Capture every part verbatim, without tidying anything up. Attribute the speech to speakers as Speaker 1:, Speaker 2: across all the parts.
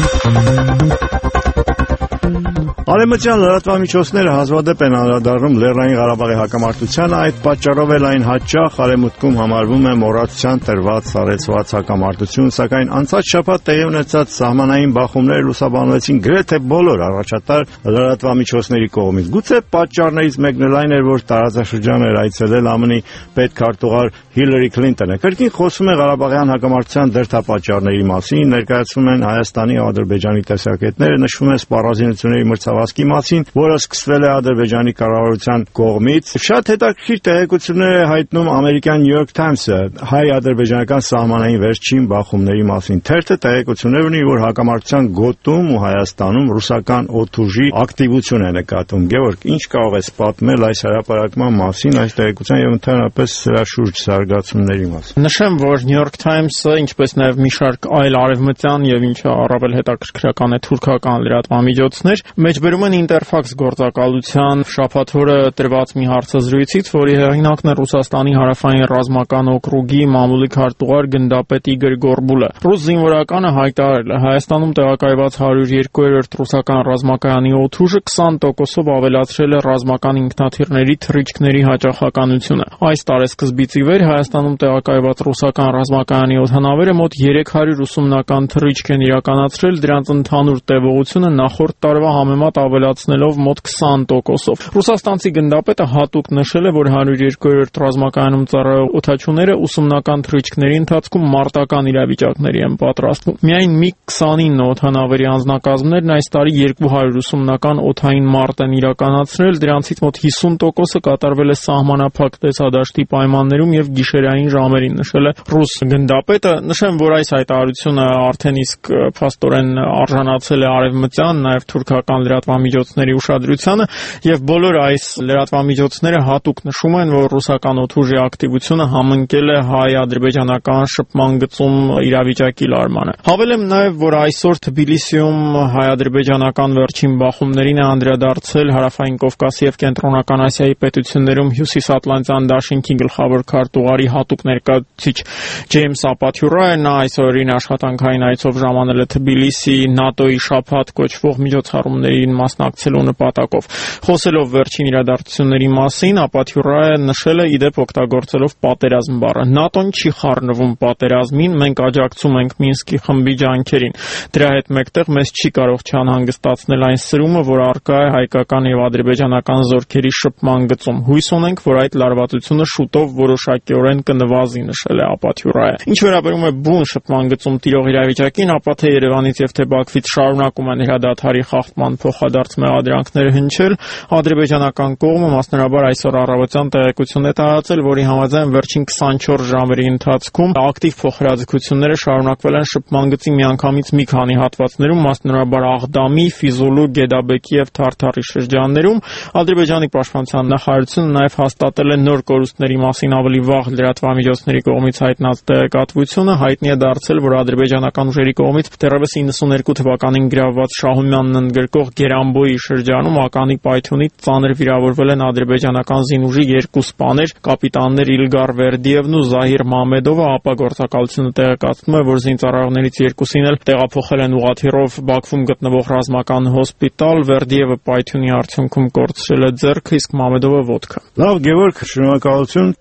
Speaker 1: Արևմտյան լրատվամիջոցները հազվադեպ են անդրադառնում Լեռնային Ղարաբաղի հակամարտությանը, այդ պատճառով էլ այն հաճախ Արևմուտքում համարվում է մոռացության տրված սառեցված հակամարտություն, սակայն անցած շաբաթ տեղի ունեցած սահմանային բախումները լուսաբանվեցին գրեթե բոլոր առաջատար լրատվամիջոցների կողմից։ Գուցե պատճառներից մեկն էլ այն էր, որ տարածաշրջան էր այցելել ԱՄՆ-ի պետքարտուղար Հիլարի Քլինտոնը։ Կրկին խոսում է Ղարաբաղյան հակամարտության դրդապատճառների մասին, ներկայացվում են Հայաստանի ու Ադրբեջանի տեսակետները, նշվում է սպառազինությունների մրցավազքի մասին, որը սկսվել է Ադրբեջանի կառավարության կողմից։ Շատ հետաքրքիր տեղեկություններ է հայտնում ամերիկյան New York Times-ը հայ-ադրբեջանական սահմանային վերջին բախումների մասին։ Թերթը տեղեկություններ ունի, որ հակամարտության գոտում ու Հայաստանում ռուսական օդուժի ակտիվություն է նկատվում։ Գևորգ, ինչ կարող ես պատմել այս հրապարակման մասին, այս տեղեկության եւ ընդհանրապես սրա շուրջ զարգացումների մասին։
Speaker 2: Նշեմ, որ New York Times-ը, ինչպես նաեւ մի շարք այլ արևմտյան եւ ինչը առավել հետաքրքրական է թուրքական լրատվամիջոցներ, մեջբերում են Interfax գործակալության շաբաթ օրը տրված մի հարցազրույցից, որի հեղինակն է Ռուսաստանի հարավային ռազմական օկրուգի մամուլի քարտուղար գնդապետ Իգոր Գորբուլը։ Ռուս զինվորականը հայտարարել է, Հայաստանում տեղակայված հարյուր երկու-րդ ռուսական ռազմակայանի օդուժը քսան տոկոսով ավելացրել է ռազմական ինքնաթիռների թռիչքների հաճախականությունը։ Այս տարեսկզբից ի վեր Հայաստանում տեղակայված ռուսական ռազմակայանի օդանավերը մոտ երեք հարյուր ուսումնական թռիչք են իրականացրել, դրանց ընդհանուր տևողությունը նախորդ տարվա համեմատ ավելացնելով մոտ քսան տոկոսով։ Ռուսաստանցի գնդապետը հատուկ նշել է, որ հարյուր երկու-րդ ռազմակայանում ծառայող օդաչուները ուսումնական թռիչքների ընթացքում մարտական իրավիճակների են պատրաստվում։ Միայն միգ քսանինը օդանավերի անձնակազմներն այս տարի երկու հարյուր ուսումնական օդային մարտ են իրականացրել, դրանցից մոտ հիսուն տոկոսը կատարվել է սահմանափակ տեսադաշտի պայմաններում եւ գիշերային ժամերին, նշել է ռուս գնդապետը։ Նշեմ, որ այս հայտարարությունը արդեն իսկ փաստորեն արժանացել է արևմտյան, նաեւ թուրքական լրատվամիջոցների ուշադրությանը եւ բոլոր այս լրատվամիջոցները հատուկ նշում են, որ ռուսական օդուժի ակտիվությունը համընկել է հայ-ադրբեջանական շփման գծում իրավիճակի լարմանը։ Հավելեմ նաեւ, որ այսօր Թբիլիսիում հայ-ադրբեջանական վերջին բախումներին է անդրադարձել Հարավային Կովկասի եւ Կենտրոնական Ասիայի պետություններում Հյուսիսատլանտյան դաշինքի գլխավոր քարտուղարի հատուկ ներկայացուցիչ Ջեյմս Ապաթյուրայը այսօրին աշխատանքային այցով ժամանել է Թբիլիսի ՆԱՏՕ-ի շաբաթ կոչվող միջոցառումներին մասնակցելու նպատակով։ Խոսելով վերջին իրադարձությունների մասին, Ապաթյուրայը նշել է, իդեպ օգտագործելով պատերազմ բառը. ՆԱՏՕ-ն չի խառնվում պատերազմին, մենք աջակցում ենք Մինսկի խմբի ջանքերին։ Դրա հետ մեկտեղ մեզ չի կարող չանհանգստացնել այն սրումը, որ առկա է հայկական եւ ադրբեջանական զորքերի շփման գծում։ Հույս ունենք, որ այդ լարվածությունը շուտով որոշակիորեն կնվազի, նշել է Ապաթյուրայը։ Ինչ վերաբերում է բուն շփման գծում տիրող իրավիճակին, ապա թե Երևանից եւ թե Բաքվից շարունակում են հրադադարի խախտման փոխադարձ մեղադրանքները հնչել, ադրբեջանական կողմը մասնարարաբար այսօր առավոտյան տեղեկություն է տարածել, որի համաձայն վերջին քսանչորս ժամերի ընթացքում ակտիվ փոխհրաձգությունները շարունակվել են շփման գծի միանգամից մի քանի հատվածներում, մասնարարաբար Աղդամի, Ֆիզուլու, Գեդաբեկի եւ Թարթարի շրջաններում։ Ադրբեջանի պաշտպանության նախարարությունը նաեւ հաստատել է նոր կորուստների մասին ավելի վաղ լրատվամիջոցների կողմից հայտնած տեղեկատվությունը, հայտնի է դարձել, որ ադրբեջանական ուժերի կողմից դեռևս իննսուներկու թվականին գրավված Շահումյանն ընդգրկող Գերանբոյի շրջանում ականի պայթյունից ծանր վիրավորվել են ադրբեջանական զինուժի երկու սպաներ, կապիտաններ Իլգար Վերդիևն ու Զահիր Մամեդովը, ապա գործակալությունը տեղեկացնում է, որ զինծառայողներից երկուսին էլ տեղափոխել են ուղղաթիռով Բաքվում գտնվող ռազմական հոսպիտալ, Վերդիևը պայթյունի արդյունքում կորցրել է ձեռքը, իսկ Մամեդովը ոտքը։
Speaker 1: Լավ, Գևորգ, շնորհակալություն։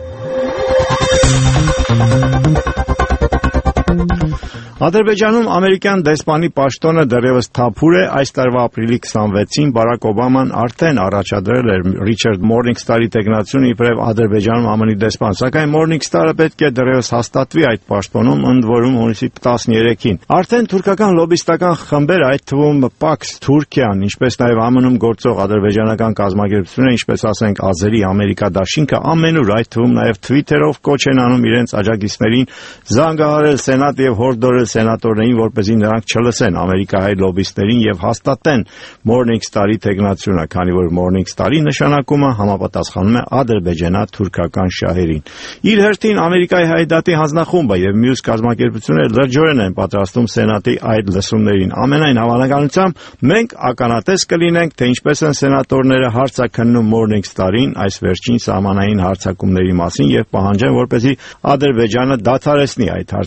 Speaker 1: Ադրբեջանում ամերիկյան դեսպանի պաշտոնը դեռևս թափուր է։ Այս տարվա ապրիլի քսանվեցին Բարակ Օբաման արդեն առաջադրել էր Ռիչարդ Մորնինգստարի տեխնացիոն իբրև Ադրբեջանում ԱՄՆ-ի դեսպան, սակայն Մորնինգստարը պետք է դեռևս հաստատվի այդ պաշտոնում, ընդ որում հունիսի տասներեքին։ Արդեն թուրքական լոբիստական խմբեր, այդ թվում Pax Թուրքիան, ինչպես նաև ԱՄՆ-ում գործող ադրբեջանական կազմակերպությունները, ինչպես ասենք Ազերի Ամերիկա դաշինքը, ամենուր, այդ թվում նաև Twitter-ով կոչ են անում իրենց աջակիցներին զանգահարել Սենատ եւ հորդորել սենատորներին, որպեսզի նրանք չլսեն ամերիկահայ լոբիստներին եւ հաստատեն Morningstar-ի տեխնացիոնը, քանի որ Morningstar-ի նշանակումը համապատասխանում է ադրբեջանա-թուրքական շահերին։ Իր հերթին Ամերիկայի հայդատի հանձնախումբը եւ մյուս կազմակերպությունները լրջորեն են պատրաստում Սենատի այդ լսումներին։ Ամենայն հավանականությամբ մենք ականատես կլինենք, թե ինչպես են սենատորները հարցաքննում Morningstar-ին այս վերջին սահմանային հարձակումների մասին եւ պահանջեն, որպեսզի Ադրբեջանը դադարեցնի այդ հարձակումները։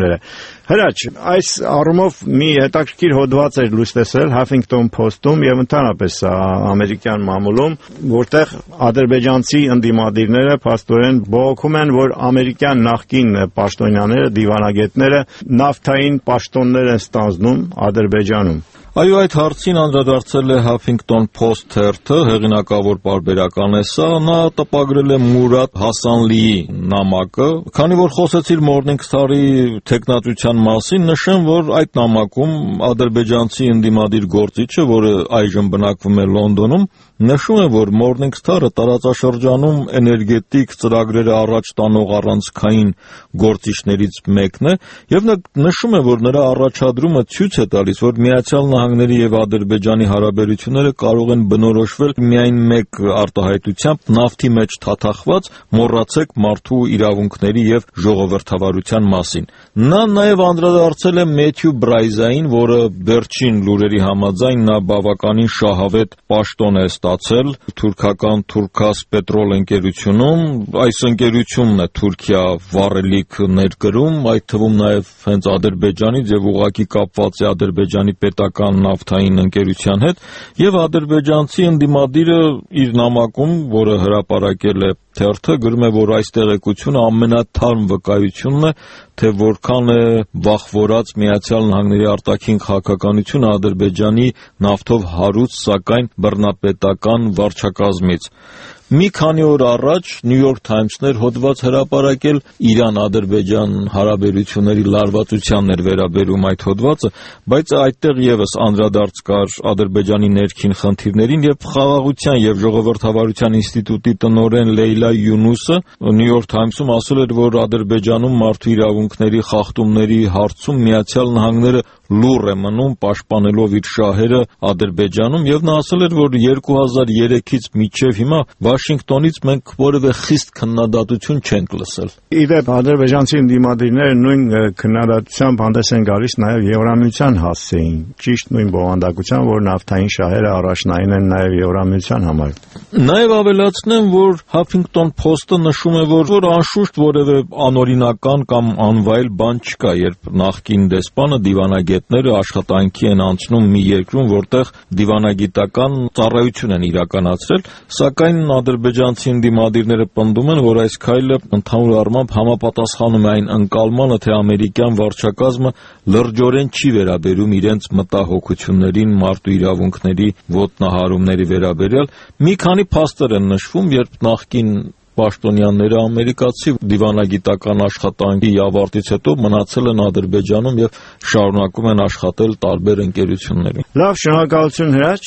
Speaker 1: դիրքերը։ Հրաչ, այս առումով մի հետաքրքիր հոդված էր լույս տեսել Huffington Post-ում եւ ընդհանրապես ամերիկյան մամուլում, որտեղ ադրբեջանցի ընդդիմադիրները փաստորեն բողոքում են, որ ամերիկյան նախկին պաշտոնյաները, դիվանագետները նավթային պաշտոններ են ստանձնում Ադրբեջանում։
Speaker 3: Այո, այդ հարցին անդրադարձել է Huffington Post թերթը, հեղինակավոր պարբերական է սա, նա տպագրել է Մուրադ Հասանլիի նամակը, քանի որ խոսեցիր Morning Star-ի թեկնածության մասին, նշեմ, որ այդ նամակում ադրբեջանցի ընդդիմադիր գործիչը, որը այժմ բնակվում է Լոնդոնում, նշում է, որ Morning Star-ը տարածաշրջանում էներգետիկ ծրագրերը առաջ տանող առանցքային գործիչներից մեկն է, եւ նշում է, որ նրա առաջադրումը ցույց է տալիս, որ Միացյալ Նահանգների եւ Ադրբեջանի հարաբերությունները կարող են բնորոշվել միայն մեկ արտահայտությամբ՝ նավթի մեջ թաթախված մոռացեք մարդու իրավունքների եւ ժողովրդավարության մասին։ Նա նաեւ անդրադարձել է Մեթյու Բրայզային, որը վերջին լուրերի համաձայն նա բավականին շահավետ պաշտոն է ստացել թուրքական Թուրքաս պետրոլ ընկերությունում, այս ընկերությունն է Թուրքիա վառելիք ներկրում, այդ թվում նաեւ հենց Ադրբեջանից եւ ուղղակի կապված է Ադրբեջանի պետական նավթային ընկերության հետ, եւ ադրբեջանցի ընդդիմադիրը իր նամակում, որը հրապարակել է թերթը, գրում է, որ այս տեղեկությունը ամենաթարմ վկայությունն է, թե որքան է վախվորած Միացյալ Նահանգների արտաքին քաղաքականությունը Ադրբեջանի նավթով հարուստ, սակայն բռնապետական վարչակազմից։ Մի քանի օր առաջ New York Times-ն էր հոդված հրապարակել Իրան-Ադրբեջան հարաբերությունների լարվածությանն էր վերաբերում այդ հոդվածը, բայց այդտեղ եւս անդրադարձ կար Ադրբեջանի ներքին խնդիրներին եւ Խաղաղության եւ ժողովրդավարության ինստիտուտի տնօրեն Լեյլա Յունուսը New York Times-ում ասել էր, որ Ադրբեջանում մարդու իրավունքների խախտումների հարցում Միացյալ Նահանգները լուռ է մնում պաշտպանելով իր շահերը Ադրբեջանում եւ նա ասել էր, որ երկու հազար երեքից մինչեւ հիմա Վաշինգտոնից մենք որևէ խիստ քննադատություն չենք լսել։
Speaker 1: Իդեպ ադրբեջանցի ընդդիմադիրները նույն քննադատությամբ հանդես են գալիս նաեւ Եվրամիության հասցեին, ճիշտ նույն բովանդակության, որ նավթային շահերը առաջնային են նաեւ Եվրամիության համար։
Speaker 3: Նաեւ ավելացնեմ, որ Huffington Post-ը նշում է, որ, որ անշուշտ որևէ անօրինական կամ անվայել բան չկա, երբ նախկին դեսպանը դիվանագետները աշխատանքի են անցնում մի երկրում, որտեղ դիվանագիտական ծառայություն են իրականացրել, սակայն ադրբեջանցի ընդդիմադիրները պնդում են, որ այս քայլը ընդհանուր առմամբ համապատասխանում է այն ընկալմանը, թե ամերիկյան վարչակազմը լրջորեն չի վերաբերում իրենց մտահոգություններին մարդու իրավունքների ոտնահարումների վերաբերյալ։ Մի քանի փաստեր են նշվում, երբ նախկին պաշտոնյաները ամերիկացի դիվանագիտական աշխատանքի ավարտից հետո մնացել են Ադրբեջանում եւ շարունակում են աշխատել տարբեր ընկերություններում։
Speaker 1: Լավ, շնորհակալություն Հրաչ։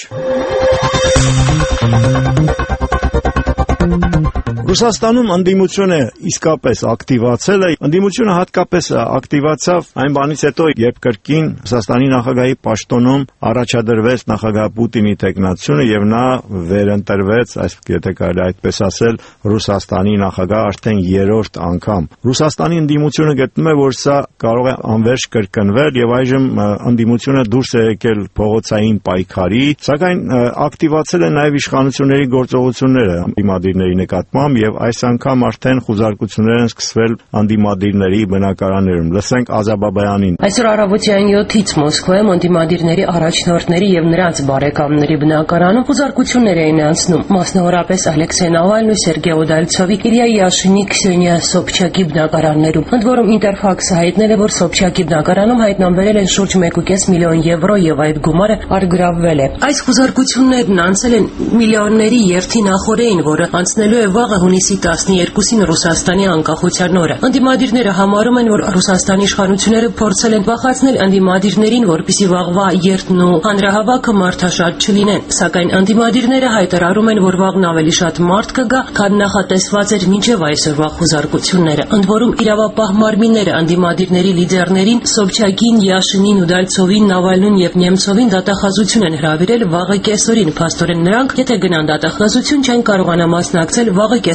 Speaker 1: Ռուսաստանում ընդդիմությունը իսկապես ակտիվացել է, ընդդիմությունը հատկապես ակտիվացավ այն բանից հետո, երբ կրկին Ռուսաստանի նախագահի պաշտոնում առաջադրվեց նախագահ Պուտինի տեխնացությունը եւ նա վերընտրվեց, այս եթե կարելի այդպես ասել, Ռուսաստանի նախագահ արդեն երրորդ անգամ։ Ռուսաստանի ընդդիմությունը գտնում է, որ սա կարող է անվերջ կրկնվել եւ այժմ ընդդիմությունը դուրս է եկել փողոցային պայքարի, սակայն ակտիվացել է նաեւ իշխանությունների գործողությունները ընդդիմադիրների նկատմամբ եւ այս անգամ արդեն խուզարկություններ են սկսվել անդիմադիրների բնակարաններում։ Լսենք Ազաբաբայանին։
Speaker 4: Այսօր առավոտյան յոթից Մոսկվայում անդիմադիրների առաջնորդների եւ նրանց բարեկամների բնակարանում խուզարկություններ էին անցնում, մասնավորապես Ալեքսեյ Նավալնի, Սերգեյ Ուդալցովի, Իլիա Յաշինի, Քսենիա Սոբչակի բնակարաններում։ Ընդ որում Ինտերֆաքսը հայտնել է, որ Սոբչակի բնակարանում հայտնաբերել են շուրջ մեկ կես միլիոն եվրո եւ այդ գումարը արգրավվել է։ Այս խուզարկություններն անցել են միլիոնների երթի նախորդին, որը անցնելու է վաղը հունիսի տասներկուսին Ռուսաստանի անկախության օրը։ Ընդդիմադիրները համարում են, որ Ռուսաստանի իշխանությունները փորձել են վախեցնել ընդդիմադիրներին, որպեսզի վաղվա երթն ու հանրահավաքը մարդաշատ չլինեն, սակայն ընդդիմադիրները հայտարարում են, որ վաղն ավելի շատ մարդ կգա, քան նախատեսված էր մինչև այսօրվա խուզարկությունները։ Ընդ որում իրավապահ մարմինները ընդդիմադիրների լիդերներին Սոբչակին, Յաշինին, Ուդալցովին, Նավալնուն եւ Նեմցովին դատախազություն են հրավիրել վաղը կեսօրին, փաստորեն նրանք, եթե գնան դատախազություն, չեն կարողանա մասնակցել վաղը կես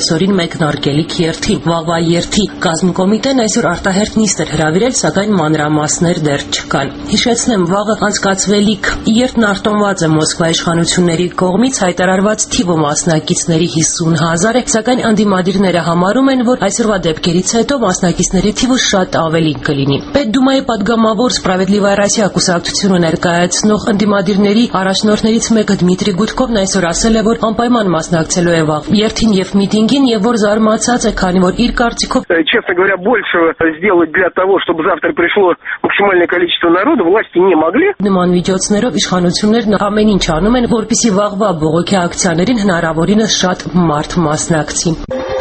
Speaker 4: կեսօրին մեկնարկելիք երթին։ Վաղվա երթի կազմկոմիտեն այսօր արտահերթ նիստ էր հրավիրել, սակայն մանրամասներ դեռ չկան։ Հիշեցնեմ, վաղը անցկացվելիք երթն արտոնված է Մոսկվայի իշխանությունների կողմից, հայտարարված թիվը մասնակիցների հիսուն հազար է, սակայն անդիմադիրները համարում են, որ այսօրվա դեպքերից հետո մասնակիցների թիվը շատ ավելի կլինի։ Պետդումայի падգամավոր Սպրավեդլիվայա Ռոսիա կուսակցությունը ներկայացնող անդիմադիրների առաջնորդներից մեկը Դմիտրի Գուդկովն այսօր ասել է, որ անպայման մասնակցելու է վաղ երթին եւ միտինգին եւ որ զարմացած է, քանի որ իր կարծիքով
Speaker 5: честно говоря, большего сделать для того, чтобы завтра пришло максимальное количество народа, власти не могли.
Speaker 4: Նման միջոցներով իշխանություններն ամեն ինչ անում են, որպեսզի վաղվա բողոքի ակցիաներին հնարավորինս շատ մարդ մասնակցի։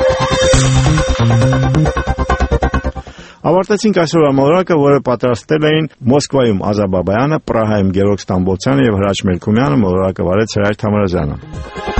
Speaker 1: Ավարտեցինք այսօր ամորակը, որը պատրաստել էին Մոսկվայում Ազա Բաբայանը, Պրահայում Գերորգ Ստամբոլցյանը եւ Հրաչ Մելքումյանը, մոլորակը վարեց Հրայր Թամրազյանը։